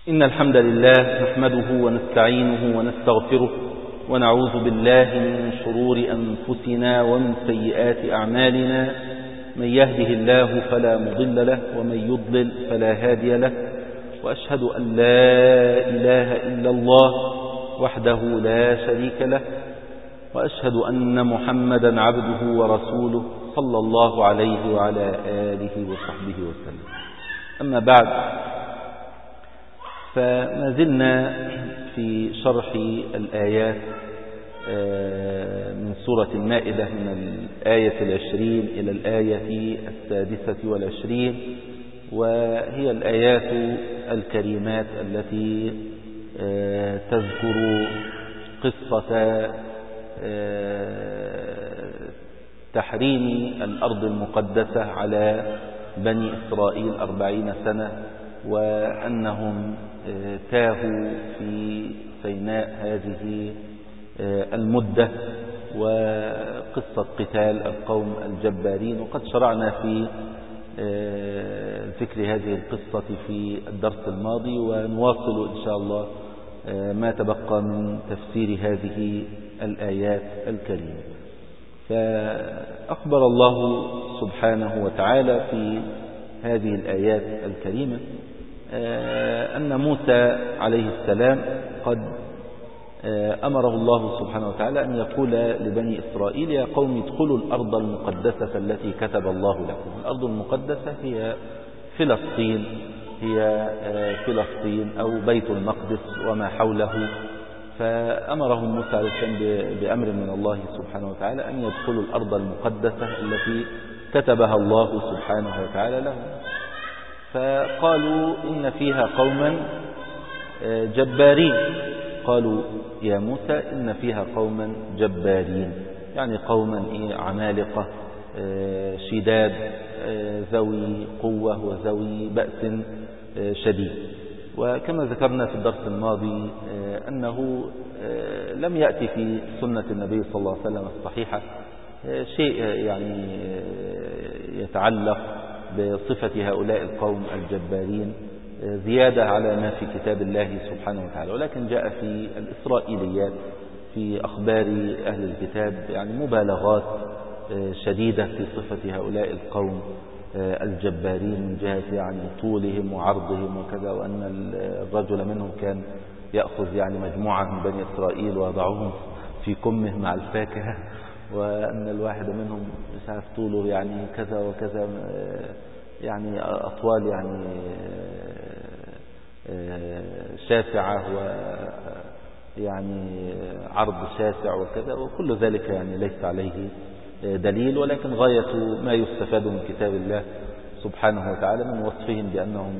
إن الحمد لله نحمده ونستعينه ونستغفره ونعوذ بالله من شرور أنفسنا ومن سيئات أعمالنا. من يهده الله فلا مضل له ومن يضلل فلا هادي له، وأشهد أن لا إله إلا الله وحده لا شريك له، وأشهد أن محمدا عبده ورسوله صلى الله عليه وعلى آله وصحبه وسلم. أما بعد، فما زلنا في شرح الآيات من سورة المائدة من الآية 20 إلى الآية 26، وهي الآيات الكريمات التي تذكر قصة تحريم الأرض المقدسة على بني إسرائيل 40 سنة، وأنهم تاهوا في سيناء هذه المدة، وقصة قتال القوم الجبارين. وقد شرعنا في ذكر هذه القصة في الدرس الماضي، ونواصل إن شاء الله ما تبقى من تفسير هذه الآيات الكريمة. فأخبر الله سبحانه وتعالى في هذه الآيات الكريمة أن موسى عليه السلام قد أمره الله سبحانه وتعالى أن يقول لبني إسرائيل: يا قوم ادخلوا الأرض المقدسة التي كتب الله لكم. الأرض المقدسة هي فلسطين أو بيت المقدس وما حوله. فأمرهم موسى عليه السلام بأمر من الله سبحانه وتعالى أن يدخلوا الأرض المقدسة التي كتبها الله سبحانه وتعالى لهم. فقالوا: إن فيها قوما جبارين. قالوا: يا موسى إن فيها قوما جبارين، يعني قوما عمالقة شداد ذوي قوة وذوي بأس شديد. وكما ذكرنا في الدرس الماضي أنه لم يأتي في سنة النبي صلى الله عليه وسلم الصحيحة شيء يعني يتعلق بصفة هؤلاء القوم الجبارين زيادة على ما في كتاب الله سبحانه وتعالى، ولكن جاء في الإسرائيليات في أخبار أهل الكتاب يعني مبالغات شديدة في صفة هؤلاء القوم الجبارين من جهة يعني طولهم وعرضهم وكذا، وأن الرجل منهم كان يأخذ يعني مجموعة من بني إسرائيل ويضعهم في كمه مع الفاكهة، وأن الواحد منهم مش عارف طوله يعني كذا وكذا، يعني أطوال يعني شاسعة ويعني عرض شاسع وكذا، وكل ذلك يعني ليس عليه دليل، ولكن غاية ما يستفاد من كتاب الله سبحانه وتعالى من وصفهم بأنهم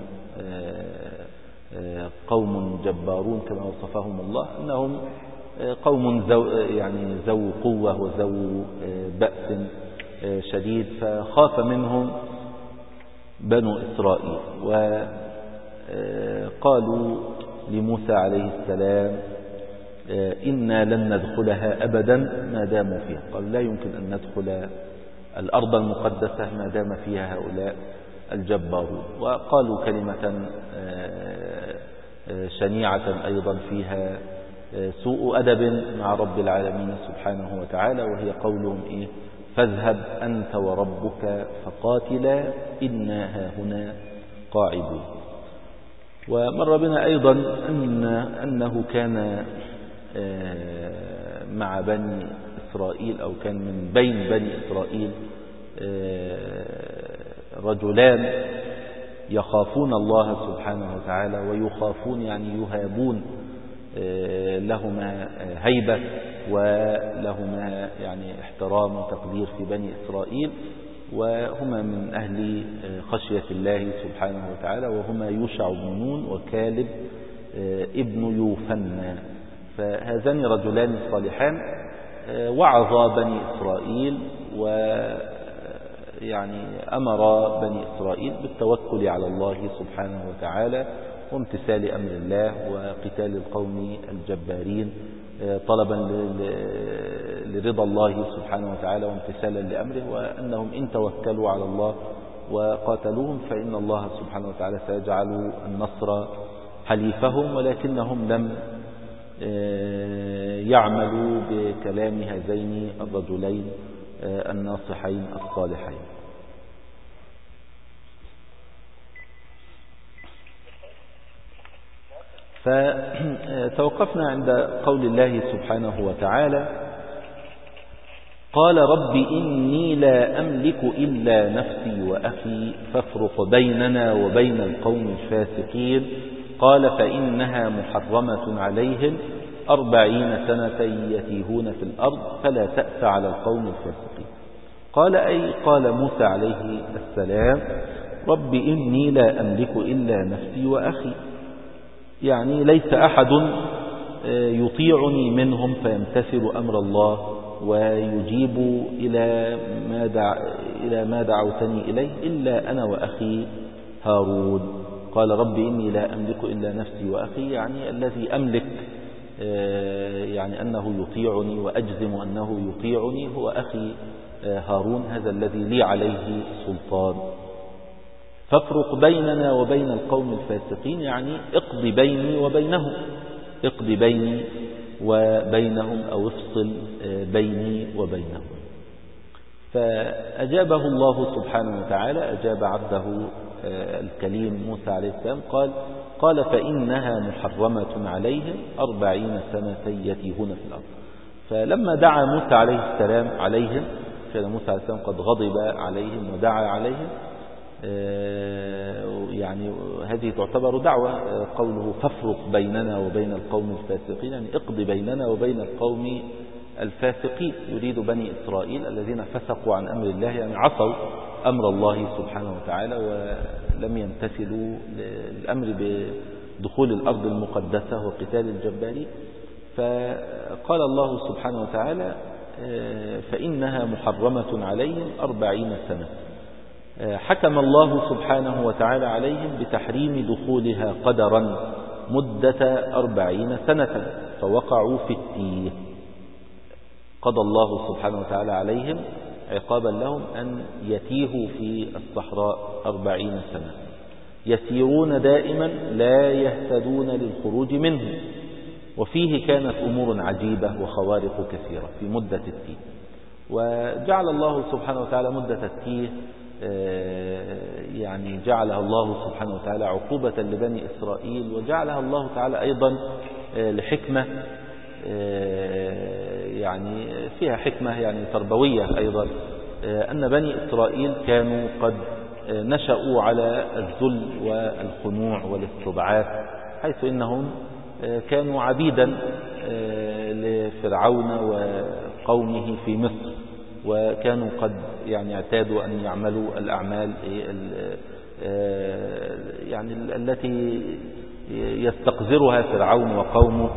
قوم جبارون كما وصفهم الله، أنهم قوم ذو قوة وذو بأس شديد. فخاف منهم بنو إسرائيل، وقالوا لموسى عليه السلام: إنا لن ندخلها أبدا ما داموا فيها. قالوا: لا يمكن أن ندخل الأرض المقدسة ما دام فيها هؤلاء الجبارون. وقالوا كلمة شنيعة أيضا فيها سوء أدب مع رب العالمين سبحانه وتعالى، وهي قولهم: فاذهب أنت وربك فقاتلا إنا هاهنا قاعدون. ومر بنا أيضا أنه كان مع بني إسرائيل أو كان من بين بني إسرائيل رجلان يخافون الله سبحانه وتعالى ويخافون يعني يهابون، لهما هيبة ولهما يعني احترام وتقدير في بني إسرائيل، وهما من أهل خشية الله سبحانه وتعالى، وهما يوشع بن نون وكالب ابن يوفنى. فهذان رجلان صالحان وعظا بني إسرائيل، ويعني أمر بني إسرائيل بالتوكل على الله سبحانه وتعالى وامتثال أمر الله وقتال القوم الجبارين طلبا لرضا الله سبحانه وتعالى وامتثالا لأمره، وأنهم إن توكلوا على الله وقاتلوهم فإن الله سبحانه وتعالى سيجعل النصر حليفهم، ولكنهم لم يعملوا بكلام هذين الرجلين الناصحين الصالحين. فتوقفنا عند قول الله سبحانه وتعالى: قال رب إني لا أملك إلا نفسي وأخي فافرق بيننا وبين القوم الفاسقين. قال فإنها محرمة عليهم 40 سنة يتيهون في الأرض فلا تأس على القوم الفاسقين. قال موسى عليه السلام: رب إني لا أملك إلا نفسي وأخي، يعني ليس أحد يطيعني منهم فيمتثل أمر الله ويجيب إلى ما دعوتني إليه إلا أنا وأخي هارون. قال رب إني لا أملك إلا نفسي وأخي، يعني الذي أملك يعني أنه يطيعني وأجزم أنه يطيعني هو أخي هارون، هذا الذي لي عليه سلطان. فافرق بيننا وبين القوم الفاسقين، يعني اقض بيني وبينهم، اقض بيني وبينهم أو افصل بيني وبينهم. فأجابه الله سبحانه وتعالى، أجاب عبده الكليم موسى عليه السلام، قال فإنها محرمة عليهم 40 سنة يتيهون في الأرض. فلما دعا موسى عليه السلام عليهم، كان موسى عليه السلام قد غضب عليهم ودعا عليهم، يعني هذه تعتبر دعوة. قوله فافرق بيننا وبين القوم الفاسقين، يعني اقضي بيننا وبين القوم الفاسقين، يريد بني إسرائيل الذين فسقوا عن أمر الله، يعني عصوا أمر الله سبحانه وتعالى ولم يمتثلوا الأمر بدخول الأرض المقدسة وقتال الجبارين. فقال الله سبحانه وتعالى فإنها محرمة عليهم 40 سنة. حكم الله سبحانه وتعالى عليهم بتحريم دخولها قدرا مدة 40 سنة، فوقعوا في التيه. قضى الله سبحانه وتعالى عليهم عقابا لهم أن يتيهوا في الصحراء 40 سنة، يسيرون دائما لا يهتدون للخروج منه. وفيه كانت أمور عجيبة وخوارق كثيرة في مدة التيه. وجعل الله سبحانه وتعالى مدة التيه يعني جعلها الله سبحانه وتعالى عقوبة لبني إسرائيل، وجعلها الله تعالى أيضا لحكمة يعني فيها حكمة يعني تربوية أيضا، أن بني إسرائيل كانوا قد نشأوا على الذل والخنوع والاستضعاف، حيث إنهم كانوا عبيدا لفرعون وقومه في مصر، وكانوا قد يعني اعتادوا أن يعملوا الأعمال يعني التي يستقذرها فرعون وقومه،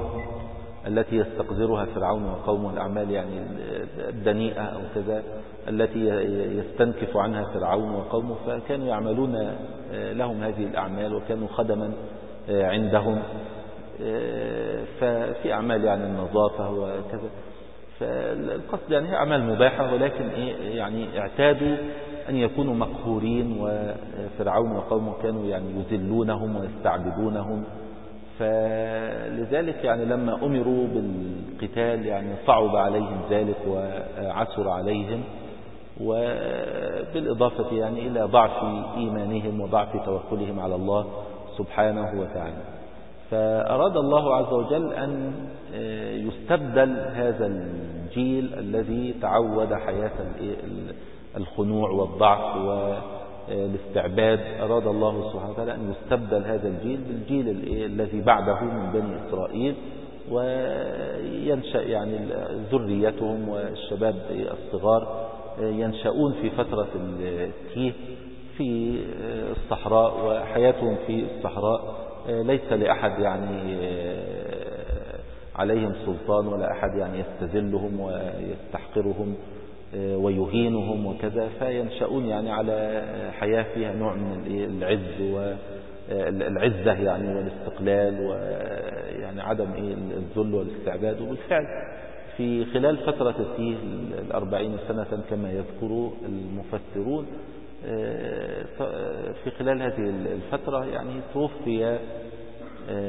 الأعمال يعني الدنيئة أو كذا التي يستنكف عنها فرعون وقومه، فكانوا يعملون لهم هذه الأعمال وكانوا خدما عندهم، ففي أعمال يعني النظافة وكذا. فالقصد يعني هي أعمال مباحة، ولكن يعني اعتادوا أن يكونوا مقهورين، وفرعون وقومه كانوا يعني يذلونهم ويستعبدونهم. فلذلك يعني لما أمروا بالقتال يعني صعب عليهم ذلك وعسر عليهم، وبالإضافة يعني إلى ضعف إيمانهم وضعف توكلهم على الله سبحانه وتعالى. فأراد الله عز وجل أن يستبدل هذا الجيل الذي تعود حياة الخنوع والضعف والاستعباد، أراد الله سبحانه وتعالى أن يستبدل هذا الجيل بالجيل الذي بعده من بني إسرائيل، وينشأ يعني ذريتهم والشباب الصغار ينشأون في فترة التيه في الصحراء، وحياتهم في الصحراء ليس لأحد يعني عليهم سلطان، ولا أحد يعني يستذلهم ويستحقرهم ويهينهم وكذا، فينشأون يعني على حياة فيها نوع من العز والعزة يعني والاستقلال، ويعني عدم الذل والاستعباد. وبالفعل في خلال فترة التيه 40 سنة كما يذكر المفسرون، في خلال هذه الفترة يعني توفي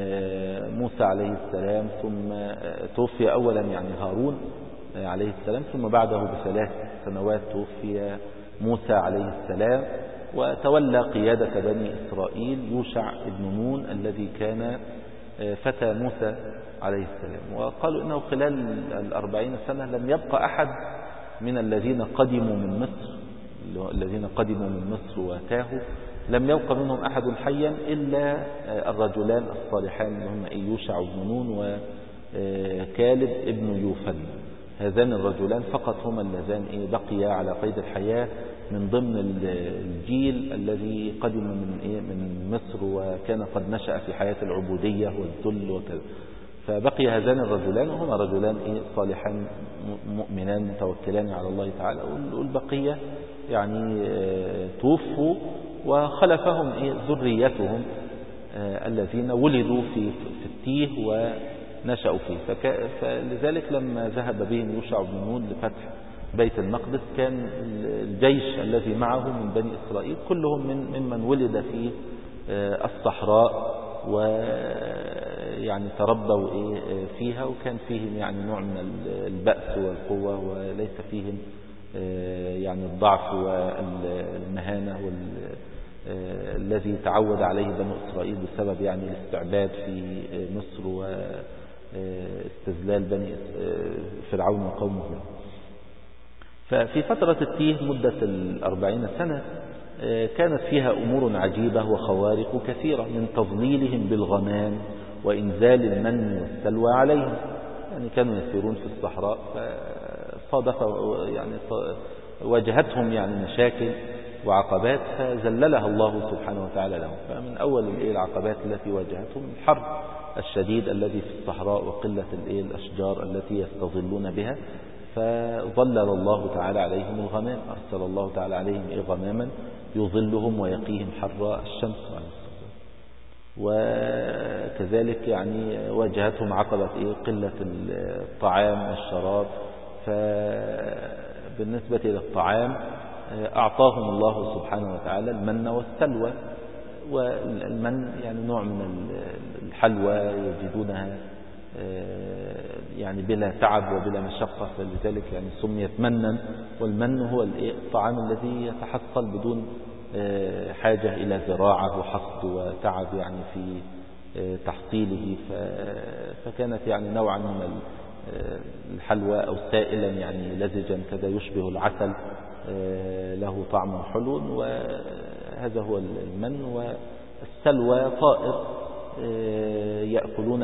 موسى عليه السلام، ثم توفي أولا يعني هارون عليه السلام، ثم بعده ب3 سنوات توفي موسى عليه السلام، وتولى قيادة بني إسرائيل يوشع بن نون الذي كان فتى موسى عليه السلام. وقالوا إنه خلال 40 سنة لم يبقى أحد من الذين قدموا من مصر وتاهوا، لم يبقى منهم أحد حيا إلا الرجلان الصالحان اللي هم يوشع بن نون وكالب ابن يوفن. هذان الرجلان فقط هما اللذان بقيا على قيد الحياة من ضمن الجيل الذي قدموا من مصر وكان قد نشأ في حياة العبودية والذل وكذا. فبقي هذان الرجلان وهما رجلان صالحان مؤمنان متوكلان على الله تعالى، والبقية يعني توفوا وخلفهم ذريتهم الذين ولدوا في التيه ونشأوا فيه. فلذلك لما ذهب بهم يوشع بن نون لفتح بيت المقدس كان الجيش الذي معه من بني إسرائيل كلهم ممن ولد في الصحراء ويعني تربوا فيها، وكان فيهم يعني نوع من البأس والقوة، وليس فيهم يعني الضعف والمهانة الذي تعود عليه بنو إسرائيل بسبب يعني الاستعباد في مصر واستذلال بني فرعون وقومه. ففي فترة التيه مدة 40 سنة كانت فيها أمور عجيبة وخوارق كثيرة، من تظليلهم بالغمام وإنزال المن والسلوى عليهم. يعني كانوا يسيرون في الصحراء فصادف يعني واجهتهم يعني مشاكل وعقبات فذللها الله سبحانه وتعالى لهم. فمن أول العقبات التي واجهتهم الحر الشديد الذي في الصحراء وقلة الأشجار التي يستظلون بها، فظلل الله تعالى عليهم الغمام، أرسل الله تعالى عليهم غماما يظلهم ويقيهم حر الشمس. وكذلك يعني واجهتهم عقبة قلة الطعام والشراب. فبالنسبة للطعام أعطاهم الله سبحانه وتعالى المن والسلوى. والمن يعني نوع من الحلوى يجدونها يعني بلا تعب وبلا مشقة، فلذلك يعني سميت منا. والمن هو الطعام الذي يتحصل بدون حاجة إلى زراعة وحصد وتعب يعني في تحصيله. فكانت يعني نوعا من الحلوى أو سائلا يعني لزجا كذا يشبه العسل، له طعم حلو، وهذا هو المن. والسلوى طائر يأكلون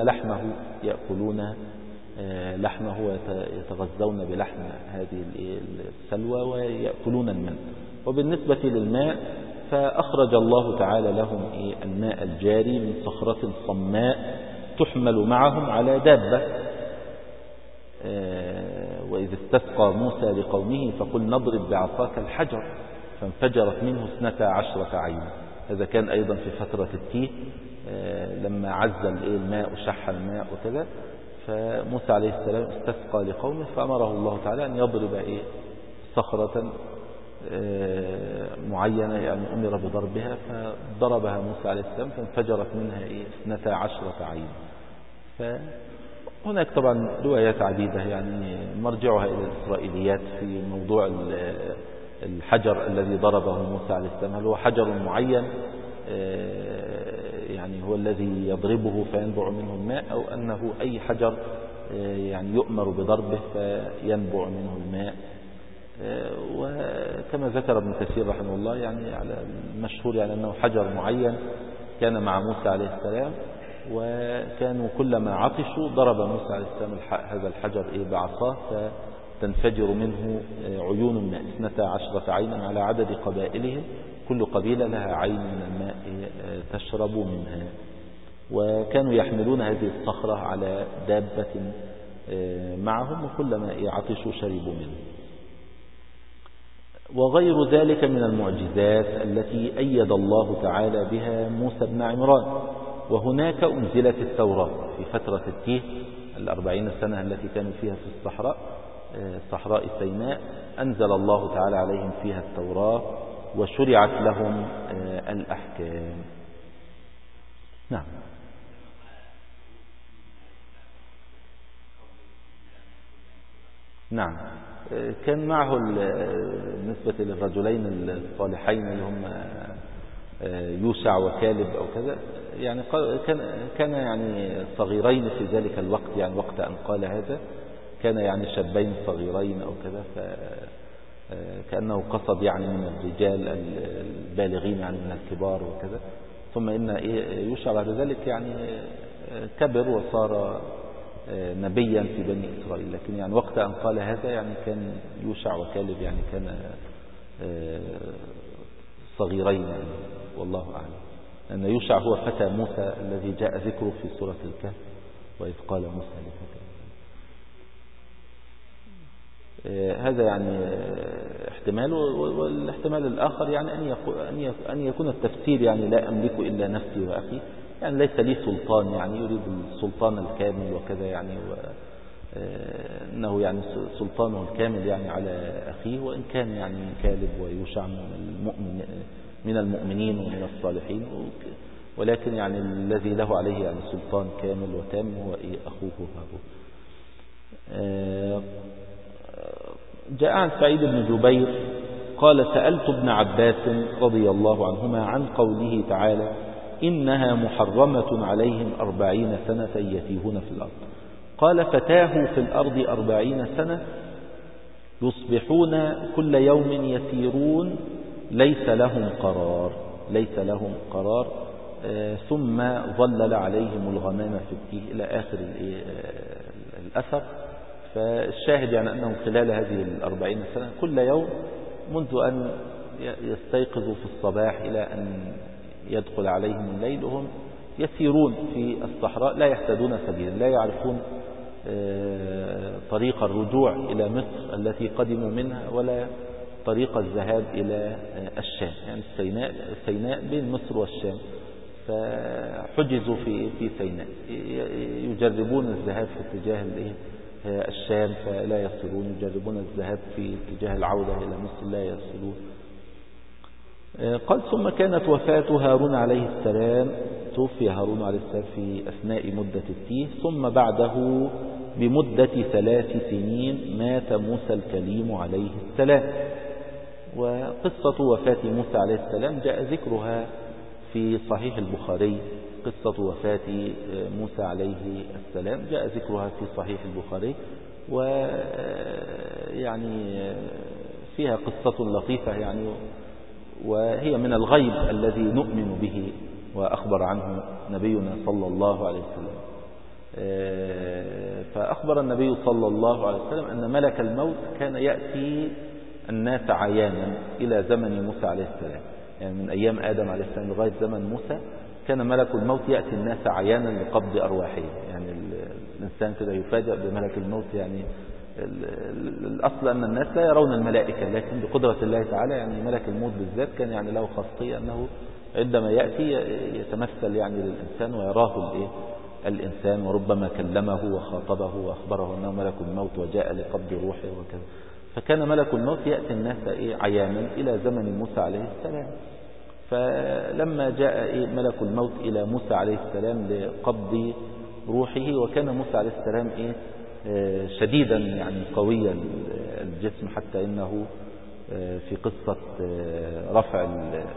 لحمه ويتغذون بلحم هذه السلوى ويأكلون المن. وبالنسبة للماء فأخرج الله تعالى لهم الماء الجاري من صخرة صماء تحمل معهم على دابة. وإذ استسقى موسى لقومه فقل نضرب بعصاك الحجر فانفجرت منه 12 عينا. هذا كان أيضا في فترة التيه لما عز الماء وشح الماء وكذا، فموسى عليه السلام استسقى لقومه فأمره الله تعالى أن يضرب صخرة معينة، يعني أمر بضربها، فضربها موسى عليه السلام فانفجرت منها 12 عينا. فهناك طبعا روايات عديدة يعني مرجعها إلى الإسرائيليات في موضوع الحجر الذي ضربه موسى عليه السلام، هل هو حجر معين يعني هو الذي يضربه فينبع منه الماء، أو أنه أي حجر يعني يؤمر بضربه فينبع منه الماء. وكما ذكر ابن كثير رحمه الله يعني على المشهور يعني أنه حجر معين كان مع موسى عليه السلام، وكانوا كلما عطشوا ضرب موسى عليه السلام هذا الحجر بعصاه فتنفجر منه عيون الماء 12 عينا على عدد قبائلهم، كل قبيلة لها عين من الماء تشرب منها. وكانوا يحملون هذه الصخرة على دابة معهم، وكلما عطشوا شربوا منه. وغير ذلك من المعجزات التي أيد الله تعالى بها موسى بن عمران. وهناك أنزلت التوراة في فترة التيه 40 سنة التي كانوا فيها في صحراء سيناء، أنزل الله تعالى عليهم فيها التوراة وشرعت لهم الأحكام. نعم. نعم. كان معه بالنسبة للرجلين الصالحين اللي هم يوشع وكالب أو كذا، يعني كان يعني صغيرين في ذلك الوقت، يعني وقت أن قال هذا كان يعني شابين صغيرين أو كذا، فكأنه قصد يعني من الرجال البالغين يعني من الكبار وكذا. ثم إن يوشع بعد ذلك يعني كبر وصار نبيا في بني إسرائيل، لكن يعني وقت أن قال هذا يعني كان يوشع وكالب يعني كان صغيرين يعني، والله أعلم. أن يوشع هو فتى موسى الذي جاء ذكره في سورة الكهف، وإذ قال موسى لفتاه. هذا يعني احتمال. والاحتمال الآخر يعني أن يكون التفسير يعني لا أملك إلا نفسي وأخي، يعني ليس لي سلطان، يعني يريد السلطان الكامل وكذا يعني، أنه يعني سلطانه الكامل يعني على أخيه، وإن كان يعني كالب ويوشع من المؤمنين ومن الصالحين، ولكن يعني الذي له عليه يعني سلطان كامل وتام هو أخوه هارون. جاء عن سعيد بن جبير قال سألت ابن عباس رضي الله عنهما عن قوله تعالى إنها محرمة عليهم 40 سنة يتيهون في الأرض. قال فتاهوا في الأرض 40 سنة يصبحون كل يوم يسيرون ليس لهم قرار ثم ظلل عليهم الغمام في التيه إلى آخر الأثر. فالشاهد يعني أنهم خلال هذه 40 سنة كل يوم منذ أن يستيقظوا في الصباح إلى أن يدخل عليهم الليل وهم يسيرون في الصحراء لا يهتدون سبيلا، لا يعرفون طريق الرجوع إلى مصر التي قدموا منها ولا طريق الذهاب إلى الشام، يعني سيناء بين مصر والشام، فحجزوا في سيناء يجربون الذهاب في اتجاه الشام فلا يصلون، يجربون الذهاب في اتجاه العودة إلى مصر لا يصلون. قال ثم كانت وفاة هارون عليه السلام، توفي هارون عليه السلام في أثناء مدة التيه، ثم بعده بمدة 3 سنين مات موسى الكليم عليه السلام. وقصة وفاة موسى عليه السلام جاء ذكرها في صحيح البخاري. قصة وفاة موسى عليه السلام جاء ذكرها في صحيح البخاري، ويعني فيها قصة لطيفة يعني، وهي من الغيب الذي نؤمن به وأخبر عنه نبينا صلى الله عليه وسلم. فأخبر النبي صلى الله عليه وسلم أن ملك الموت كان يأتي الناس عيانا إلى زمن موسى عليه السلام، يعني من أيام آدم عليه السلام لغاية زمن موسى كان ملك الموت يأتي الناس عيانا لقبض أرواحهم. يعني الإنسان كده يفاجأ بملك الموت، يعني الأصل أن الناس لا يرون الملائكة، لكن بقدرة الله تعالى يعني ملك الموت بالذات كان يعني له خاصية أنه عندما يأتي يتمثل يعني للإنسان ويراه الإنسان، وربما كلمه وخاطبه وأخبره أنه ملك الموت وجاء لقبض روحه وكذا. فكان ملك الموت يأتي الناس عيانا إلى زمن موسى عليه السلام. فلما جاء ملك الموت إلى موسى عليه السلام لقبض روحه، وكان موسى عليه السلام شديدا يعني قوي الجسم، حتى إنه في قصة رفع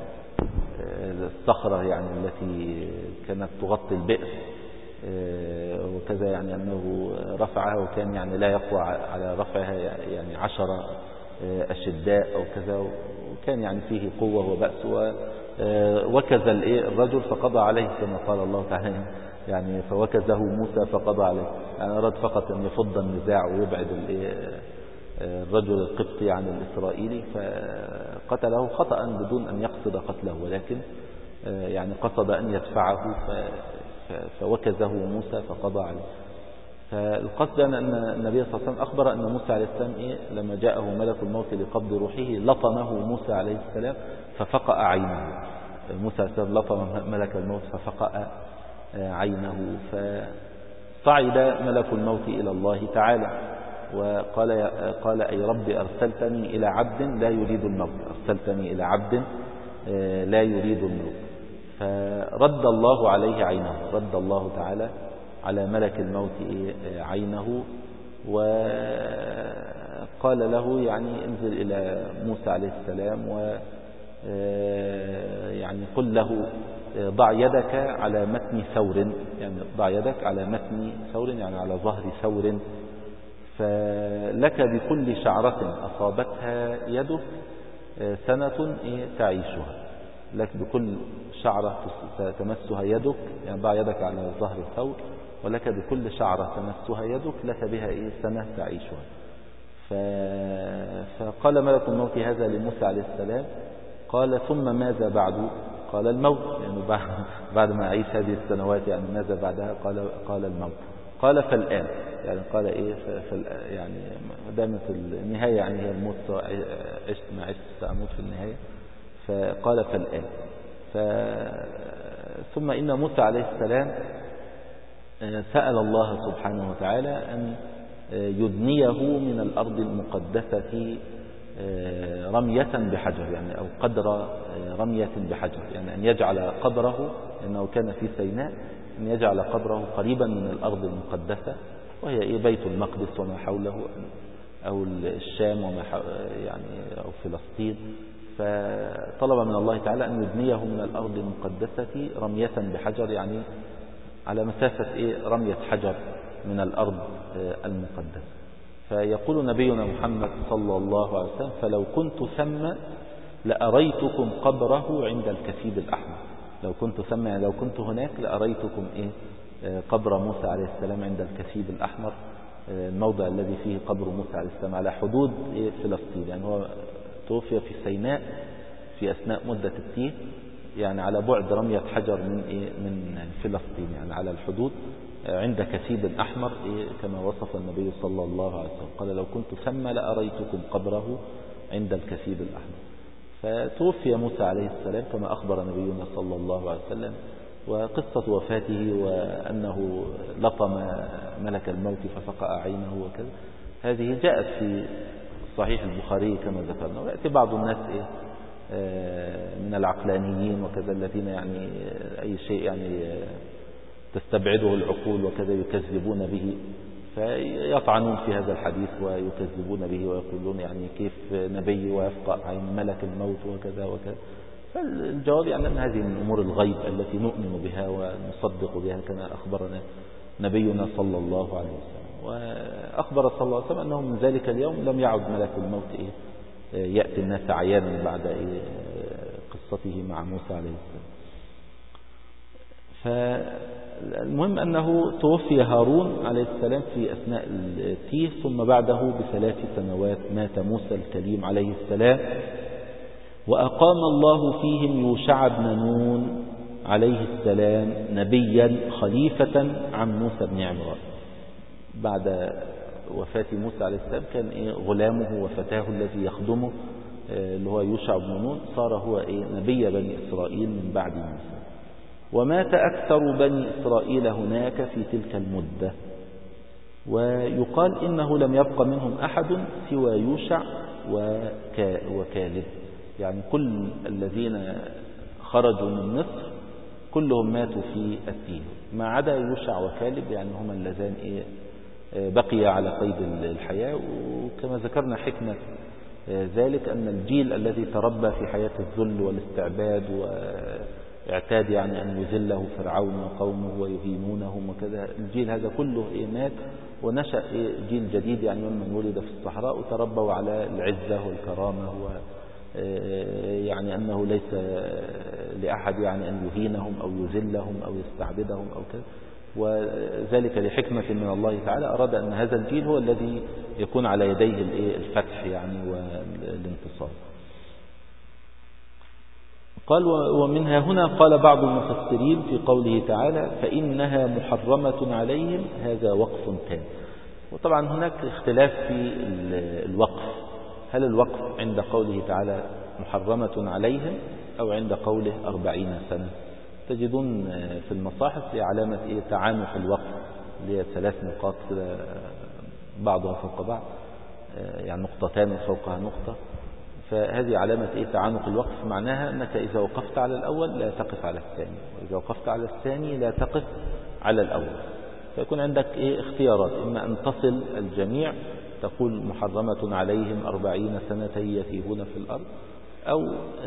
الصخرة يعني التي كانت تغطي البئر وكذا، يعني أنه رفعها وكان يعني لا يقوى على رفعها يعني 10 أشداء أو كذا، وكان يعني فيه قوة وبأس. وكذ الرجل فقضى عليه كما قال الله تعالى، يعني فوكزه موسى فقضى عليه، يعني أراد فقط أن يفض النزاع ويبعد الرجل القبطي عن الإسرائيلي، فقتله خطأ بدون أن يقصد قتله، ولكن يعني قصد أن يدفعه فوكزه موسى فقضى عليه. فالقصد أن النبي صلى الله عليه وسلم أخبر أن موسى عليه السلام لما جاءه ملك الموت لقبض روحه لطمه موسى عليه السلام ففقأ عينه. موسى عليه السلام لطم ملك الموت ففقأ عينه، فصعد ملك الموت إلى الله تعالى وقال أي رب أرسلتني إلى عبد لا يريد الموت، أرسلتني إلى عبد لا يريد الموت. فرد الله عليه عينه، رد الله تعالى على ملك الموت عينه، فقال له يعني انزل إلى موسى عليه السلام يعني قل له ضع يدك على متن ثور، يعني ضع يدك على متن ثور يعني على ظهر ثور، فلك بكل شعرة أصابتها يدك سنة تعيشها، لك بكل شعرة تمسها يدك، يعني ضع يدك على ظهر الثور ولك بكل شعرة تمسها يدك لك بها سنة تعيشها. فقال ملك الموت هذا لموسى عليه السلام، قال ثم ماذا بعد؟ قال الموت، يعني بعد ما أعيش هذه السنوات يعني ماذا بعدها؟ قال الموت. قال فالآن، يعني قال يعني دامت النهاية يعني هي الموت، عشت ما عشت سأموت في النهاية، فقال فالآن. ثم إن موسى عليه السلام سأل الله سبحانه وتعالى أن يدنيه من الأرض المقدسة رمية بحجر، يعني أو قدر رمية بحجر، يعني أن يجعل قبره، لأنه كان في سيناء، أن يجعل قبره قريبا من الأرض المقدسة، وهي بيت المقدس وما حوله، أو الشام وما يعني أو فلسطين. فطلب من الله تعالى أن يدنيه من الأرض المقدسة رمية بحجر، يعني على مسافة رمية حجر من الأرض المقدسة. فيقول نبينا محمد صلى الله عليه وسلم فلو كنت ثم لأريتكم قبره عند الكثيب الأحمر، لو كنت ثم يعني لو كنت هناك لأريتكم قبر موسى عليه السلام عند الكثيب الأحمر، الموضع الذي فيه قبر موسى عليه السلام على حدود فلسطين، يعني هو توفي في سيناء في أثناء مدة التيه، يعني على بعد رمية حجر من فلسطين، يعني على الحدود عند كثيب الأحمر كما وصف النبي صلى الله عليه وسلم، قال لو كنت ثم لأريتكم قبره عند الكثيب الأحمر. فتوفي موسى عليه السلام كما أخبر نبينا صلى الله عليه وسلم، وقصة وفاته وأنه لطم ملك الموت ففقأ عينه وكذا، هذه جاءت في صحيح البخاري كما ذكرنا. ويأتي بعض الناس من العقلانيين وكذا الذين يعني أي شيء يعني تستبعده العقول وكذا يكذبون به، فيطعنون في هذا الحديث ويكذبون به ويقولون يعني كيف نبي ويفقأ عين ملك الموت وكذا وكذا. فالجواب يعني أن هذه من أمور الغيب التي نؤمن بها ونصدق بها كما أخبرنا نبينا صلى الله عليه وسلم. وأخبر صلى الله عليه وسلم أنه من ذلك اليوم لم يعد ملك الموت يأتي الناس عيانا بعد قصته مع موسى عليه السلام. فالمهم أنه توفي هارون عليه السلام في أثناء التيه، ثم بعده ب3 سنوات مات موسى الكليم عليه السلام، وأقام الله فيهم يوشع بن نون عليه السلام نبيا خليفة عن موسى بن عمران. بعد وفاة موسى عليه السلام كان غلامه وفتاه الذي يخدمه اللي هو يوشع بن نون صار هو نبي بني إسرائيل من بعد موسى. ومات أكثر بني إسرائيل هناك في تلك المدة، ويقال إنه لم يبق منهم أحد سوى يوشع وكالب، يعني كل الذين خرجوا من مصر كلهم ماتوا في التيه ما عدا يوشع وكالب، يعني هما اللذان بقي على قيد الحياة. وكما ذكرنا حكمة ذلك أن الجيل الذي تربى في حياة الذل والاستعباد واعتاد يعني أن يذله فرعون وقومه ويهينونهم وكذا، الجيل هذا كله مات ونشأ جيل جديد، يعني ممن ولد في الصحراء وتربوا على العزة والكرامة، يعني أنه ليس لأحد يعني أن يهينهم أو يذلهم أو يستعبدهم أو كذا. وذلك لحكمة من الله تعالى أراد أن هذا الجيل هو الذي يكون على يديه الفتح يعني والانتصار. قال ومنها هنا قال بعض المفسرين في قوله تعالى فإنها محرمة عليهم، هذا وقف تام. وطبعا هناك اختلاف في الوقف، هل الوقف عند قوله تعالى محرمة عليهم أو عند قوله 40 سنة؟ تجدون في المصاحف علامة تعانق الوقف اللي هي 3 نقاط كده بعضها فوق بعض، يعني نقطتان وفوقها نقطة، فهذه علامة تعانق الوقف، معناها أنك إذا وقفت على الأول لا تقف على الثاني، وإذا وقفت على الثاني لا تقف على الأول. فيكون عندك اختيارات، إما أن تصل الجميع تقول محرمة عليهم 40 سنة يتيهون في الأرض، أو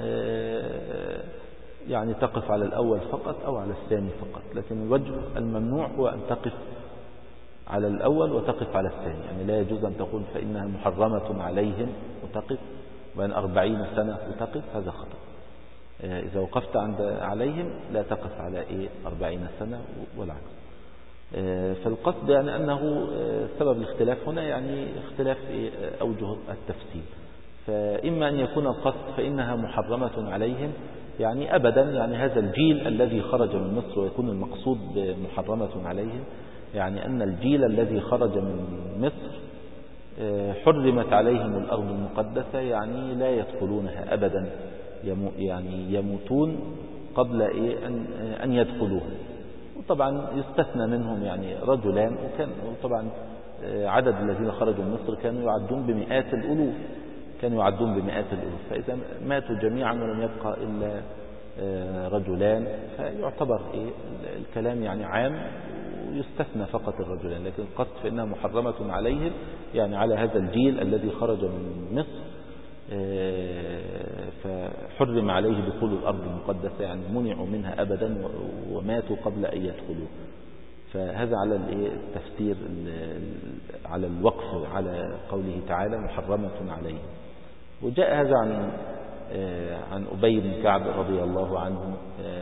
يعني تقف على الأول فقط أو على الثاني فقط. لكن الوجه الممنوع هو أن تقف على الأول وتقف على الثاني، يعني لا يجوز أن تقول فإنها محرمة عليهم وتقف، وأن 40 سنة وتقف، هذا خطأ. إذا وقفت عليهم لا تقف على 40 سنة والعكس. فالقصد يعني أنه سبب الاختلاف هنا يعني اختلاف أوجه التفسير. فإما أن يكون القصد فإنها محرمة عليهم يعني أبدا، يعني هذا الجيل الذي خرج من مصر، ويكون المقصود محرمة عليهم يعني أن الجيل الذي خرج من مصر حرمت عليهم الأرض المقدسة، يعني لا يدخلونها أبدا، يعني يموتون قبل أن يدخلوها. وطبعا يستثنى منهم يعني رجلان، وطبعا عدد الذين خرجوا من مصر كانوا يعدون بمئات الألوف، فإذا ماتوا جميعا ولم يبقى إلا رجلان، فيعتبر الكلام يعني عام ويستثنى فقط الرجلان. لكن القصد فإنها محرمة عليهم يعني على هذا الجيل الذي خرج من مصر، فحرم عليه دخول الأرض المقدسة، يعني منعوا منها أبدا وماتوا قبل أن يدخلوا. فهذا على التفسير على الوقف على قوله تعالى محرمة عليهم. وجاء هذا عن أبي بن كعب رضي الله عنه،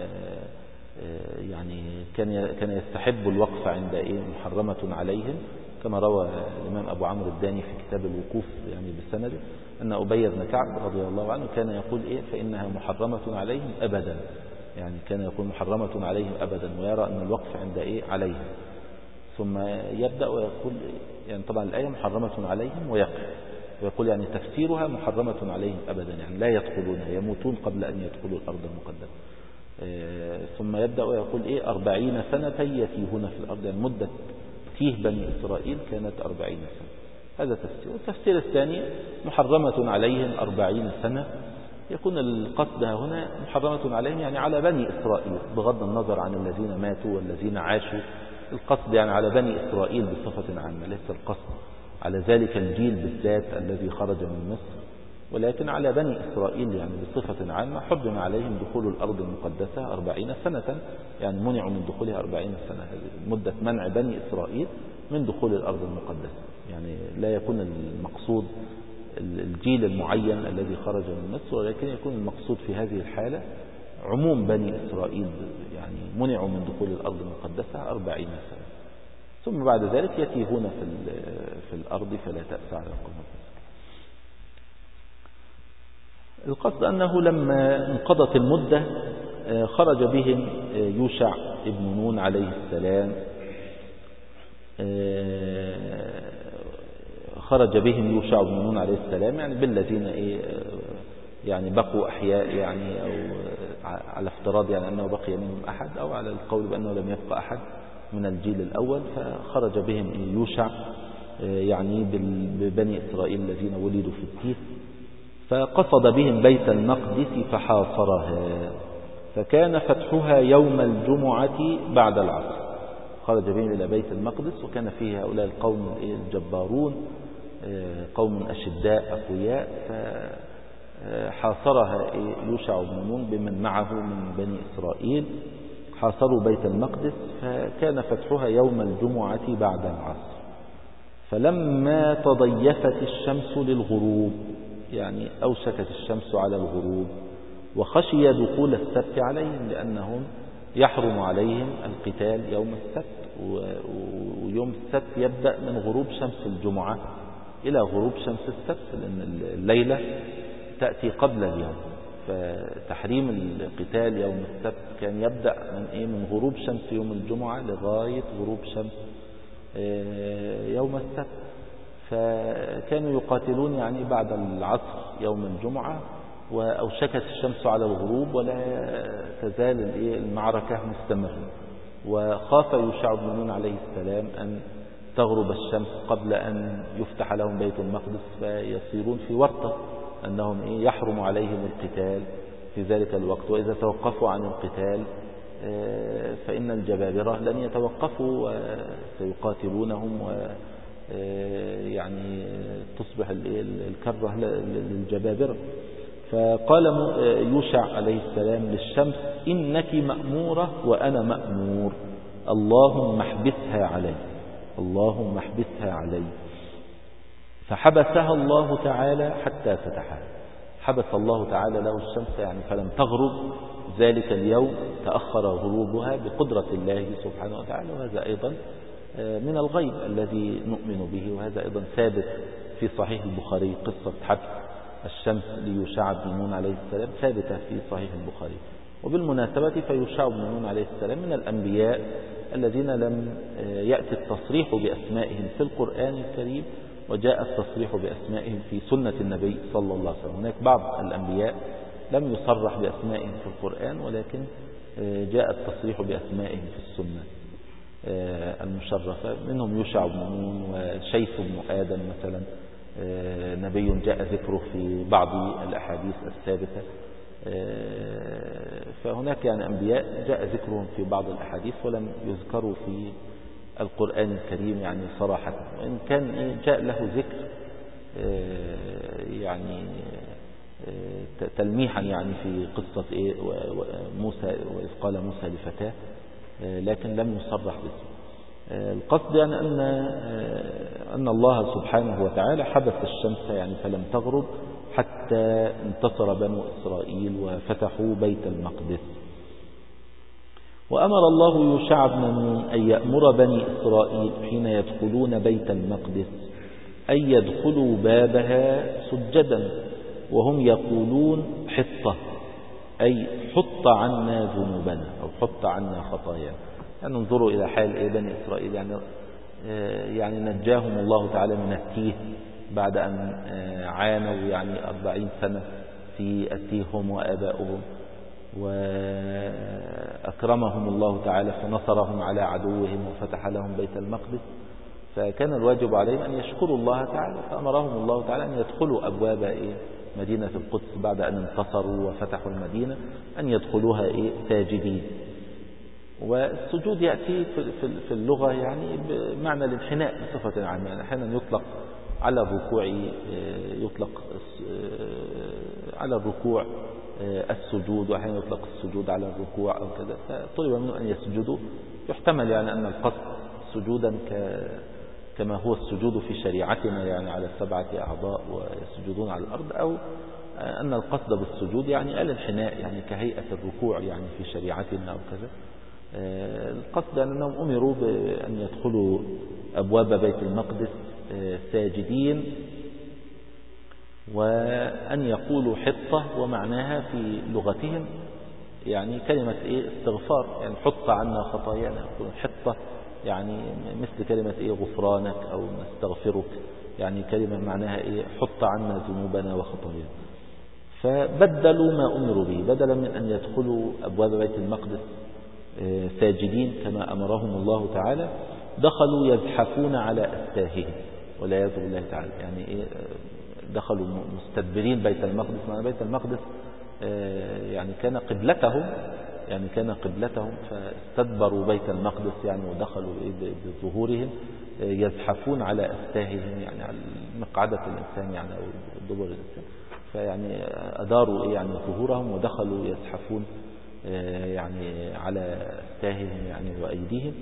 يعني كان يستحب الوقف عند محرمة عليهم، كما روى الإمام أبو عمرو الداني في كتاب الوقوف يعني بسنده أن أبي بن كعب رضي الله عنه كان يقول فإنها محرمة عليهم أبدا، يعني كان يقول محرمة عليهم أبدا، ويرى أن الوقف عند عليهم. ثم يبدأ ويقول يعني طبعا الآية محرمة عليهم ويقول يعني تفسيرها محرمة عليهم أبدا، يعني لا يدخلونها، يموتون قبل أن يدخلوا الأرض المقدسة. ثم يبدأ ويقول 40 سنة يتيهون في الأرض، يعني مدة تيه بني إسرائيل كانت 40 سنة. هذا تفسير. والتفسير الثاني محرمة عليهم 40 سنة، يكون القصد هنا محرمة عليهم يعني على بني إسرائيل بغض النظر عن الذين ماتوا والذين عاشوا، القصد يعني على بني إسرائيل بصفة عامة، ليس القصد على ذلك الجيل بالذات الذي خرج من مصر، ولكن على بني إسرائيل يعني بصفة عامة حرم عليهم دخول الأرض المقدسة 40 سنة، يعني منعوا من دخولها 40 سنة، مدة منع بني إسرائيل من دخول الأرض المقدسة. يعني لا يكون المقصود الجيل المعين الذي خرج من مصر، ولكن يكون المقصود في هذه الحالة عموم بني إسرائيل، يعني منعوا من دخول الأرض المقدسة 40 سنة، ثم بعد ذلك يتيهون في الأرض فلا تأس على القوم الفاسقين. القصد أنه لما انقضت المدة خرج بهم يوشع ابن نون عليه السلام، خرج بهم يوشع بن نون عليه السلام يعني بالذين يعني بقوا أحياء، يعني أو على افتراض يعني أنه بقي منهم أحد، أو على القول بأنه لم يبقى أحد من الجيل الأول، فخرج بهم يوشع يعني ببني إسرائيل الذين ولدوا في التيه، فقصد بهم بيت المقدس فحاصرها، فكان فتحها يوم الجمعة بعد العصر. خرج بهم إلى بيت المقدس، وكان فيه هؤلاء القوم الجبارون، قوم أشداء أقوياء، فحاصرها يوشع بن نون بمن معه من بني إسرائيل، حاصروا بيت المقدس، فكان فتحها يوم الجمعة بعد العصر. فلما تضيفت الشمس للغروب، يعني أوشكت الشمس على الغروب، وخشي دخول السبت عليهم، لأنهم يحرم عليهم القتال يوم السبت، ويوم السبت يبدأ من غروب شمس الجمعة إلى غروب شمس السبت، لأن الليلة تأتي قبل اليوم، فتحريم القتال يوم السبت كان يبدأ من غروب شمس يوم الجمعة لغاية غروب شمس يوم السبت. فكانوا يقاتلون يعني بعد العصر يوم الجمعة، وأوشكت الشمس على الغروب ولا تزال المعركة مستمرة، وخاف يوشع بن نون عليه السلام أن تغرب الشمس قبل أن يفتح لهم بيت المقدس، فيصيرون في ورطة أنهم يحرم عليهم القتال في ذلك الوقت، وإذا توقفوا عن القتال فإن الجبابرة لن يتوقفوا وسيقاتلونهم يعني تصبح الكرة للجبابرة. فقال يوشع عليه السلام للشمس إنك مأمورة وأنا مأمور، اللهم احبسها علي، اللهم احبسها علي. فحبسها الله تعالى حتى فتحها، حبس الله تعالى له الشمس يعني فلم تغرب ذلك اليوم، تأخر غروبها بقدرة الله سبحانه وتعالى. وهذا أيضا من الغيب الذي نؤمن به، وهذا أيضا ثابت في صحيح البخاري. قصة حبس الشمس ليوشع بن نون عليه السلام ثابتة في صحيح البخاري. وبالمناسبة فيوشع بن نون عليه السلام من الأنبياء الذين لم يأتي التصريح بأسمائهم في القرآن الكريم، وجاء التصريح بأسمائهم في سنة النبي صلى الله عليه وسلم. هناك بعض الأنبياء لم يصرح بأسمائهم في القرآن، ولكن جاء التصريح بأسمائهم في السنة المشرفة. منهم يوشع بن نون وشيث بن آدم مثلا، نبي جاء ذكره في بعض الأحاديث الثابتة. فهناك يعني أنبياء جاء ذكرهم في بعض الأحاديث ولم يذكروا في القرآن الكريم يعني صراحة، وإن كان جاء له ذكر يعني تلميحا يعني في قصة موسى وإذ قال موسى لفتاه، لكن لم يصرح باسمه. القصد يعني أن الله سبحانه وتعالى حبس الشمس يعني فلم تغرب حتى انتصر بنو إسرائيل وفتحوا بيت المقدس. وأمر الله يوشع بن نون أن يأمر بني إسرائيل حين يدخلون بيت المقدس أن يدخلوا بابها سجدا وهم يقولون حطة، أي حط عنا ذنوبنا أو حط عنا خطايانا. يعني انظروا إلى حال بني إسرائيل، يعني نجاهم الله تعالى من التيه بعد أن عانوا يعني 40 سنة في التيه هم وآباؤهم، وأكرمهم الله تعالى فنصرهم على عدوهم وفتح لهم بيت المقدس. فكان الواجب عليهم أن يشكروا الله تعالى، فأمرهم الله تعالى أن يدخلوا أبواب مدينة القدس بعد أن انتصروا وفتحوا المدينة، أن يدخلوها ساجدين. والسجود يأتي في اللغة يعني بمعنى الانحناء بصفة عامة، يعني أحيانا يطلق على الركوع، يطلق على الركوع السجود، وأحيانا يطلق السجود على الركوع أو كذا. فطلب منهم أن يسجدوا، يحتمل يعني أن القصد سجودا كما هو السجود في شريعتنا يعني على 7 أعضاء ويسجدون على الأرض، أو أن القصد بالسجود يعني الانحناء يعني كهيئة الركوع يعني في شريعتنا أو كذا. القصد أنهم أمروا بأن يدخلوا أبواب بيت المقدس ساجدين، وأن يقولوا حطة، ومعناها في لغتهم يعني كلمة استغفار، يعني حط عنا خطايانا. يقولون حطة يعني مثل كلمة غفرانك أو نستغفرك، يعني كلمة معناها حط عنا ذنوبنا وخطايانا. فبدلوا ما أمروا به، بدلا من أن يدخلوا أبواب بيت المقدس ساجدين كما أمرهم الله تعالى، دخلوا يزحفون على أستاههم والعياذ بالله تعالى. يعني دخلوا مستدبرين بيت المقدس، مع بيت المقدس يعني كان قبلتهم، يعني كان قبلتهم، فاستدبروا بيت المقدس يعني ودخلوا بظهورهم يزحفون على أستاههم، يعني على مقعدة الإنسان يعني أو دبر الإنسان. فيعني أداروا يعني ظهورهم ودخلوا يزحفون يعني على أستاههم يعني وأيديهم.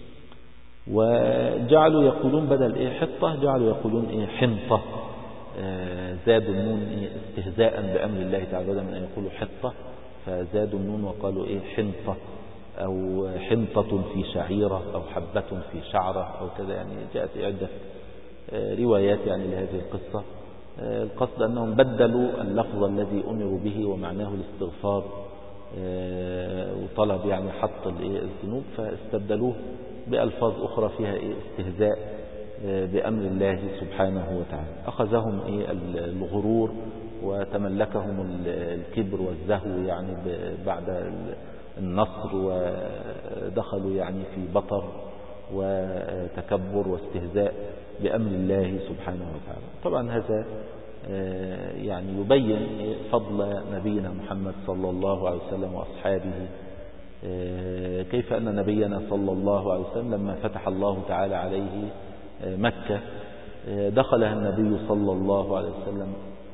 وجعلوا يقولون بدل حطة جعلوا يقولون حنطة، زادوا النون استهزاء بأمر الله تعالى، بدل من أن يقولوا حطة فزادوا النون وقالوا حنطة، أو حنطة في شعيرة، أو حبة في شعرة أو كذا. يعني جاءت عدة روايات يعني لهذه القصة. القصد أنهم بدلوا اللفظ الذي أمروا به ومعناه الاستغفار وطلب يعني حط الذنوب، فاستبدلوه بألفاظ أخرى فيها استهزاء بأمر الله سبحانه وتعالى. أخذهم الغرور وتملكهم الكبر والزهو يعني بعد النصر، ودخلوا يعني في بطر وتكبر واستهزاء بأمر الله سبحانه وتعالى. طبعا هذا يعني يبين فضل نبينا محمد صلى الله عليه وسلم وأصحابه كيف أن نبينا صلى الله عليه وسلم لما فتح الله تعالى عليه مكة دخلها النبي صلى الله عليه وسلم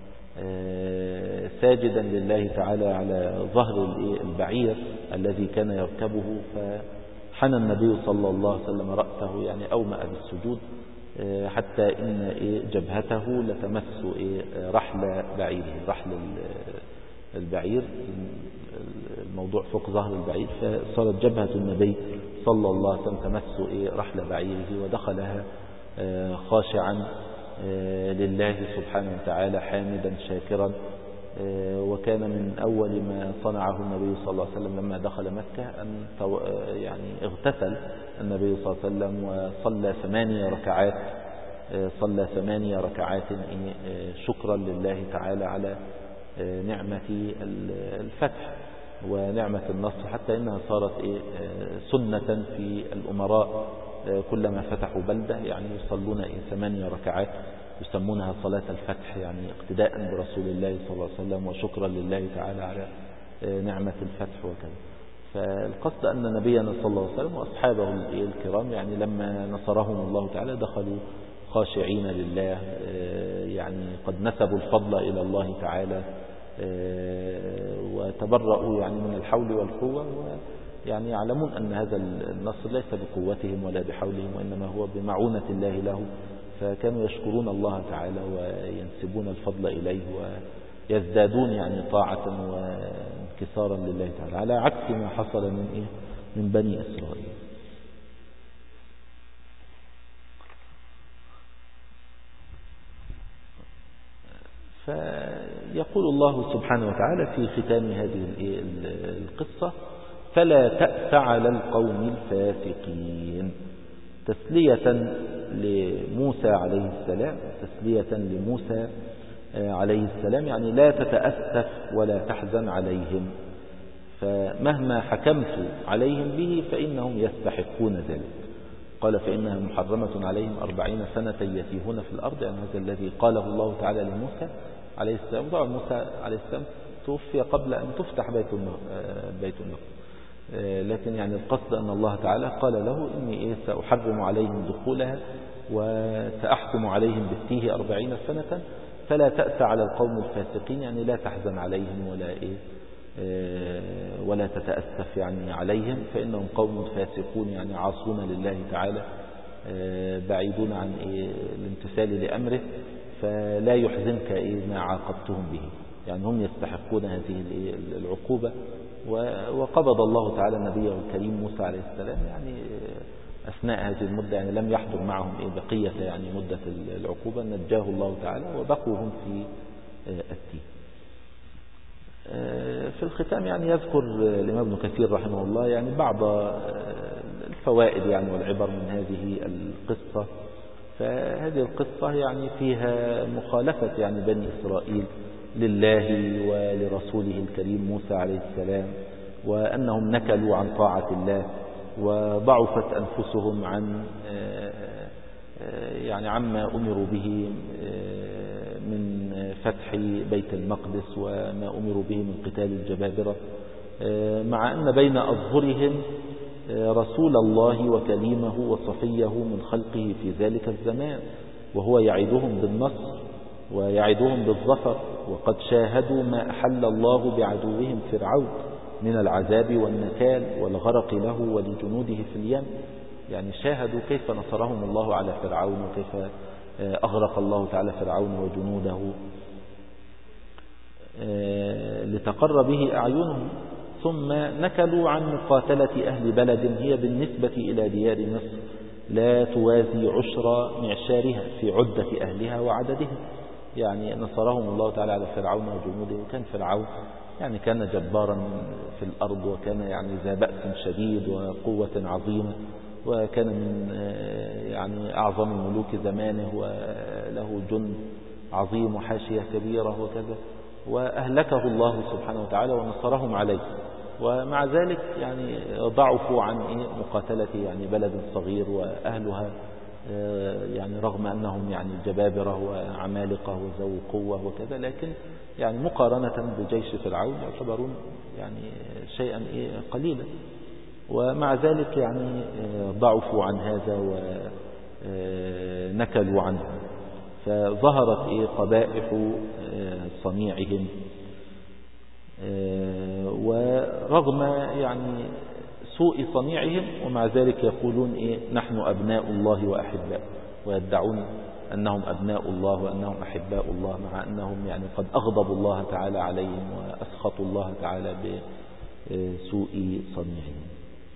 ساجدا لله تعالى على ظهر البعير الذي كان يركبه، فحنى النبي صلى الله عليه وسلم رأسه يعني أومأ بالسجود حتى إن جبهته لتمس رحل بعيره، رحل البعير، الموضوع فوق ظهر البعير، فصارت جبهة النبي صلى الله عليه وسلم تمس رحل بعيره، ودخلها خاشعا لله سبحانه وتعالى حامدا شاكرا. وكان من أول ما صنعه النبي صلى الله عليه وسلم لما دخل مكة أن يعني اغتسل النبي صلى الله عليه وسلم وصلى 8 ركعات، صلى 8 ركعات شكرا لله تعالى على نعمة الفتح ونعمة النصر، حتى إنها صارت سنة في الأمراء كلما فتحوا بلدة يعني يصلون 8 ركعات يسمونها صلاة الفتح، يعني اقتداء برسول الله صلى الله عليه وسلم وشكرا لله تعالى على نعمة الفتح وكذا. فالقصد أن نبينا صلى الله عليه وسلم وأصحابه الكرام يعني لما نصرهم الله تعالى دخلوا خاشعين لله، يعني قد نسبوا الفضل إلى الله تعالى وتبرؤوا يعني من الحول والقوة، يعني يعلمون أن هذا النصر ليس بقوتهم ولا بحولهم وإنما هو بمعونة الله له، فكانوا يشكرون الله تعالى وينسبون الفضل إليه ويزدادون يعني طاعة وانكسارا لله تعالى، على عكس ما حصل من بني إسرائيل. فيقول الله سبحانه وتعالى في ختام هذه القصة: فلا تأس على القوم الفاسقين، تسلية لموسى عليه السلام، تسلية لموسى عليه السلام، يعني لا تتأسف ولا تحزن عليهم، فمهما حكمت عليهم به فإنهم يستحقون ذلك. قال: فإنها محرمة عليهم 40 سنة يتيهون في الأرض، يعني هذا الذي قاله الله تعالى لموسى عليه السلام. طبعا موسى عليه السلام توفي قبل أن تفتح بيت المقدس، لكن يعني القصد أن الله تعالى قال له: إني سأحرم عليهم دخولها وسأحكم عليهم بالتيه 40 سنة، فلا تأس على القوم الفاسقين، يعني لا تحزن عليهم ولا تتأسف يعني عليهم، فإنهم قوم فاسقون يعني عاصون لله تعالى بعيدون عن الامتثال لأمره، فلا يحزنك ما عاقبتهم به، يعني هم يستحقون هذه العقوبة. وقبض الله تعالى النبي الكريم موسى عليه السلام يعني أثناء هذه المدة، يعني لم يحضر معهم بقية يعني مدة العقوبة، نجاه الله تعالى وبقوا هم في التيه. في الختام يعني يذكر الإمام ابن كثير رحمه الله يعني بعض الفوائد يعني والعبر من هذه القصة. فهذه القصة يعني فيها مخالفة يعني بني إسرائيل لله ولرسوله الكريم موسى عليه السلام، وأنهم نكلوا عن طاعة الله وضعفت أنفسهم يعني عما أمروا به من فتح بيت المقدس وما أمروا به من قتال الجبابرة، مع أن بين أظهرهم رسول الله وكليمه وصفيه من خلقه في ذلك الزمان، وهو يعدهم بالنصر ويعدهم بالظفر، وقد شاهدوا ما أحل الله بعدوهم فرعون من العذاب والنكال والغرق له ولجنوده في اليم، يعني شاهدوا كيف نصرهم الله على فرعون وكيف أغرق الله تعالى فرعون وجنوده لتقر به أعينهم، ثم نكلوا عن مقاتلة أهل بلد هي بالنسبة إلى ديار مصر لا توازي عشر معشارها في عدة أهلها وعددها، يعني نصرهم الله تعالى على فرعون وجنوده. وكان فرعون يعني كان جبارا في الأرض، وكان يعني ذا بأس شديد وقوة عظيمة، وكان من يعني أعظم ملوك زمانه وله جند عظيم وحاشية كبيرة وكذا، وأهلكه الله سبحانه وتعالى ونصرهم عليه، ومع ذلك يعني ضعفوا عن مقاتلة يعني بلد صغير وأهلها يعني رغم أنهم يعني جبابرة وعمالقة وذو قوة وكذا، لكن يعني مقارنة بجيش فرعون يعتبرون يعني شيئا قليلا. ومع ذلك يعني ضعفوا عن هذا ونكلوا عنه، فظهرت قبائح صنيعهم. ورغم يعني سوء صنيعهم ومع ذلك يقولون نحن أبناء الله وأحباء، ويدعون أنهم أبناء الله وأنهم أحباء الله، مع أنهم يعني قد أغضبوا الله تعالى عليهم وأسخطوا الله تعالى بسوء صنيعهم.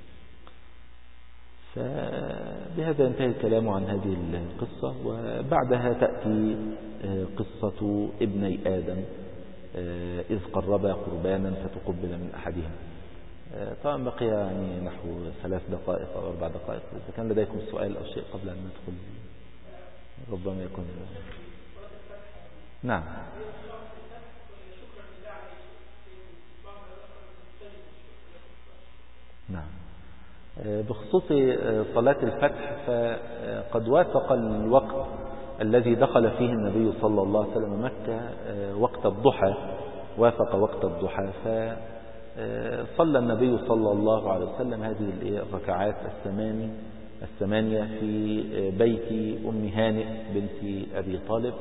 فبهذا ينتهي الكلام عن هذه القصة. وبعدها تأتي قصة ابني آدم إذ قربا قربانا فتقبل من أحدهم. طبعا بقي يعني نحو 3 دقائق أو 4 دقائق، إذا كان لديكم سؤال أو شيء قبل أن ندخل ربما يكون. نعم. نعم. بخصوص صلاة الفتح، فقد وافق الوقت الذي دخل فيه النبي صلى الله عليه وسلم مكة وقت الضحى، وافق وقت الضحى، فصلى النبي صلى الله عليه وسلم هذه الركعات الثمانية في بيت أم هانئ بنت أبي طالب،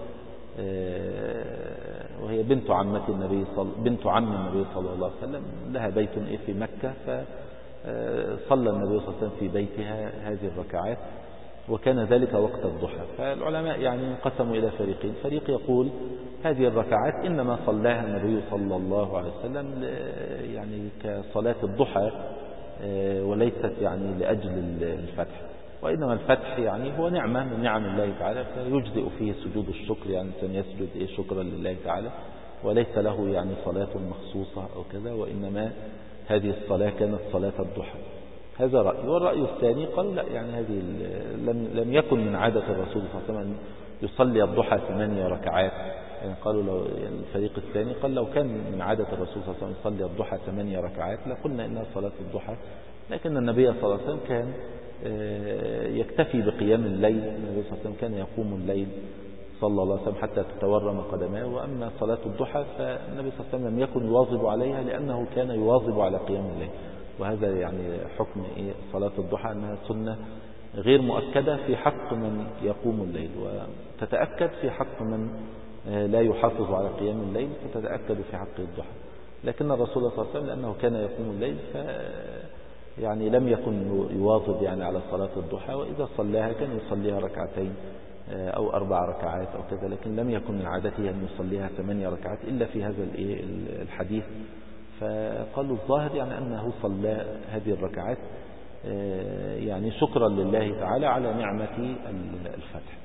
وهي بنت عم النبي صلى الله عليه وسلم، لها بيت في مكة، فصلى النبي صلى الله عليه وسلم في بيتها هذه الركعات، وكان ذلك وقت الضحى. فالعلماء يعني انقسموا إلى فريقين، فريق يقول هذه الركعات إنما صلاها النبي صلى الله عليه وسلم يعني كصلاة الضحى، وليست يعني لأجل الفتح، وإنما الفتح يعني هو نعمة من نعم الله تعالى، فيجزئ فيه سجود الشكر، يعني الإنسان يسجد شكرا لله تعالى، وليس له يعني صلاة مخصوصة أو كذا، وإنما هذه الصلاة كانت صلاة الضحى. هذا رأي. والرأي الثاني قالوا لا، يعني هذه لم يكن من عادة الرسول صلى الله عليه وسلم يصلي الضحى 8 ركعات، يعني قالوا يعني الفريق الثاني قال لو كان من عادة الرسول صلى الله عليه وسلم يصلي الضحى 8 ركعات لقلنا إنها صلاة الضحى، لكن النبي صلى الله عليه وسلم كان يكتفي بقيام الليل. النبي صلى الله عليه وسلم كان يقوم الليل صلى الله عليه وسلم حتى تتورم قدماه. وأما صلاة الضحى فالنبي صلى الله عليه وسلم لم يكن يواظب عليها، لأنه كان يواظب على قيام الليل. وهذا يعني حكم صلاة الضحى، أنها سنة غير مؤكدة في حق من يقوم الليل، وتتأكد في حق من لا يحافظ على قيام الليل، فتتأكد في حق الضحى. لكن الرسول صلى الله عليه وسلم لأنه كان يقوم الليل يعني لم يكن يواظب يعني على صلاة الضحى، وإذا صلاها كان يصليها 2 أو 4 ركعات أو كذا، لكن لم يكن من عادته أن يصليها 8 ركعات إلا في هذا الحديث. فقالوا الظاهر يعني أنه صلى هذه الركعات يعني شكرا لله تعالى على نعمة الفتح.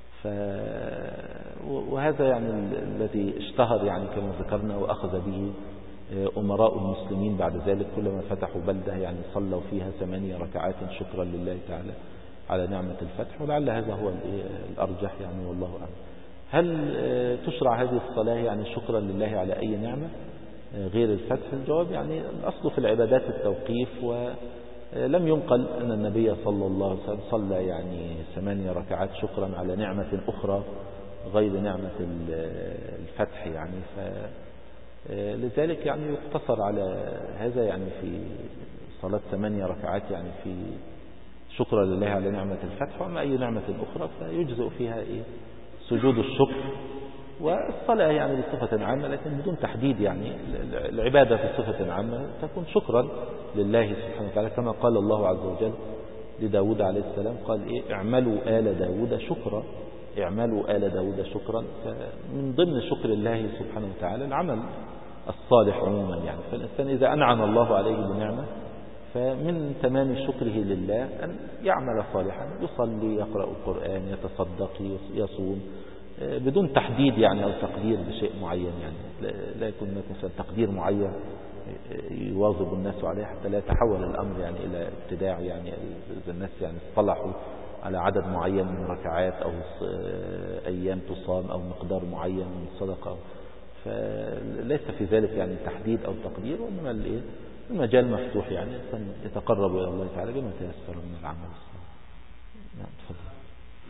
وهذا يعني الذي اشتهر يعني كما ذكرنا، وأخذ به أمراء المسلمين بعد ذلك، كلما فتحوا بلدة يعني صلوا فيها 8 ركعات شكرا لله تعالى على نعمة الفتح. ولعل هذا هو الأرجح يعني، والله أعلم. هل تشرع هذه الصلاة يعني شكرا لله على أي نعمة غير الفتح؟ الجواب يعني الأصل في العبادات التوقيف، ولم ينقل أن النبي صلى الله عليه وسلم صلى يعني 8 ركعات شكرا على نعمة أخرى غير نعمة الفتح يعني. لذلك يعني يقتصر على هذا يعني في صلاة 8 ركعات يعني في شكرا لله على نعمة الفتح. وأما أي نعمة أخرى فيجزئ فيها سجود الشكر والصلاة يعني بصفة عامة، لكن بدون تحديد. يعني العبادة بصفة عامة تكون شكرا لله سبحانه وتعالى، كما قال الله عز وجل لداود عليه السلام، قال اعملوا آل داود شكرا، اعملوا آل داود شكرا. فمن ضمن شكر الله سبحانه وتعالى العمل الصالح عموما يعني. فالإنسان إذا أنعم الله عليه بنعمة فمن تمام شكره لله أن يعمل صالحا، يصلي، يقرأ القرآن، يتصدق، يصوم، بدون تحديد يعني أو تقدير بشيء معين يعني. لا يكون هناك مثلا تقدير معين يواظب الناس عليه حتى لا يتحول الأمر يعني إلى ابتداع. يعني إذا الناس يعني اصطلحوا على عدد معين من ركعات أو أيام تصام أو مقدار معين من الصدقة، فليس في ذلك يعني تحديد أو تقدير، وإنما المجال مفتوح يعني يتقرب إلى الله تعالى بما تيسر من العمل. نعم، تفضل.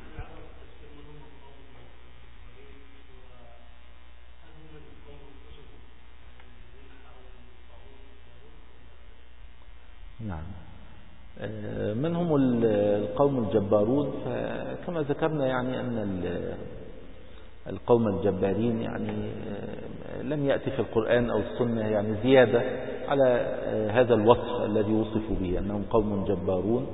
من هم القوم الجبارون؟ فكما ذكرنا يعني أن القوم الجبارين يعني لم يأتي في القرآن أو السنة يعني زيادة على هذا الوصف الذي وصفوا به أنهم قوم جبارون،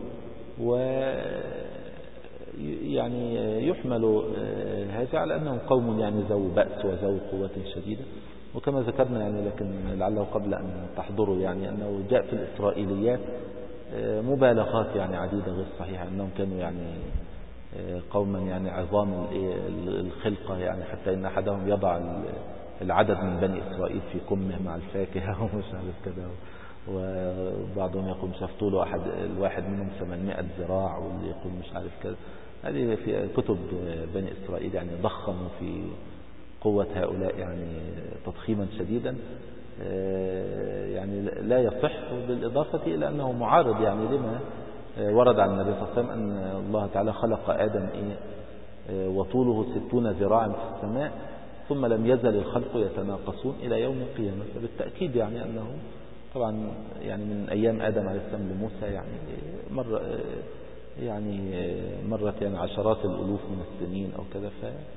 ويعني يحمل هذا على أنهم قوم يعني ذو بأس وذو قوة شديدة. وكما ذكرنا يعني لكن لعله قبل أن تحضروا يعني أنه جاء في الإسرائيليات مبالغات يعني عديدة غير صحيحة، أنهم كانوا يعني قوما يعني عظام الخلقة، يعني حتى إن أحدهم يضع العدد من بني إسرائيل في كمه مع الفاكهة ومش عارف كده، وبعضهم يقول مش عارف طوله الواحد منهم 800 ذراع، واللي يقول مش عارف كده. هذه في كتب بني إسرائيل يعني ضخموا في قوة هؤلاء يعني تضخيما شديدا يعني لا يصح، بالإضافة إلى أنه معارض يعني لما ورد عن النبي صلى الله عليه وسلم أن الله تعالى خلق آدم وطوله 60 ذراعا في السماء ثم لم يزل الخلق يتناقصون إلى يوم القيامة. فبالتأكيد يعني أنه طبعا يعني من أيام آدم عليه السلام لموسى مرت يعني عشرات الألوف من السنين أو كذا،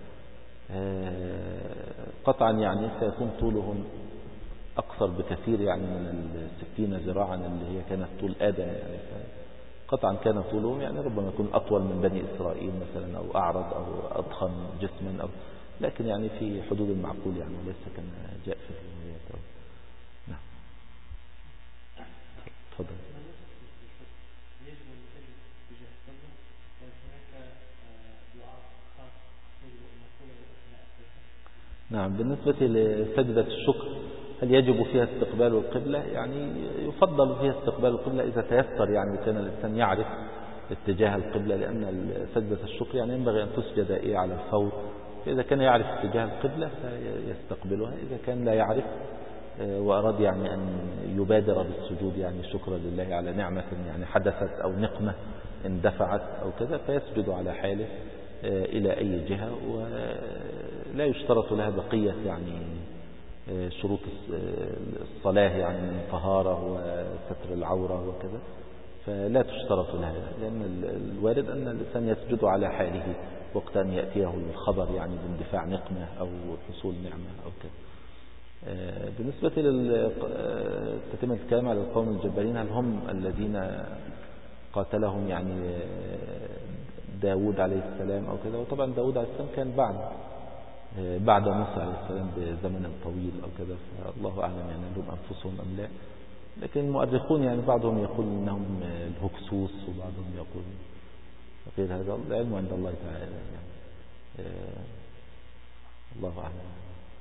قطعا يعني سيكون طولهم أقصر بكثير يعني من 60 ذراعا اللي هي كانت طول آدم يعني. قطعا كان طولهم يعني ربما يكون أطول من بني إسرائيل مثلا، أو أعرض أو أضخم جسما، لكن يعني في حدود المعقول يعني، وليس كما جاء في الروايات. نعم تفضل. نعم، بالنسبة لسجدة الشكر هل يجب فيها استقبال القبلة؟ يعني يفضل فيها استقبال القبلة إذا تيسر يعني كان الإنسان يعرف اتجاه القبلة، لأن سجدة الشكر يعني ينبغي أن تسجد على الفور، فإذا كان يعرف اتجاه القبلة فيستقبلها، إذا كان لا يعرف وأراد يعني أن يبادر بالسجود يعني شكرا لله على نعمة يعني حدثت أو نقمة اندفعت أو كذا، فيسجد على حاله إلى أي جهة، ولا يشترط لها بقية يعني شروط الصلاة يعني من طهارة وستر العورة وكذا، فلا تشترط لها، لأن الوارد أن الإنسان يسجد على حاله وقت أن يأتيه الخبر يعني باندفاع نقمة أو حصول نعمة أو كذا. بالنسبة لتتمة الكلام على القوم الجبارين، هل هم الذين قاتلهم يعني داود عليه السلام أو كذا؟ وطبعا داود عليه السلام كان بعد موسى عليه السلام بزمن طويل أو كذا، فالله أعلم يعني لهم أنفسهم أم لا، لكن المؤرخون يعني بعضهم يقول إنهم الهكسوس وبعضهم يقول غير هذا، العلم عند الله تعالى يعني. الله أعلم.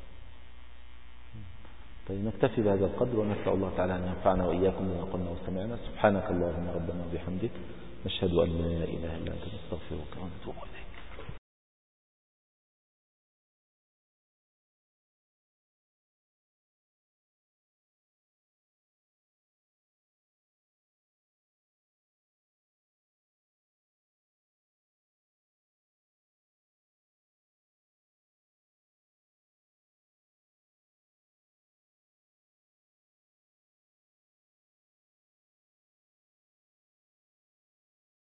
طيب نكتفي بهذا القدر، ونسأل الله تعالى أن ينفعنا وإياكم بما قلنا وسمعنا. سبحانك اللهم ربنا وبحمدك، نشهد أن لا إله إلا أنت، نستغفرك ونتوب إليك.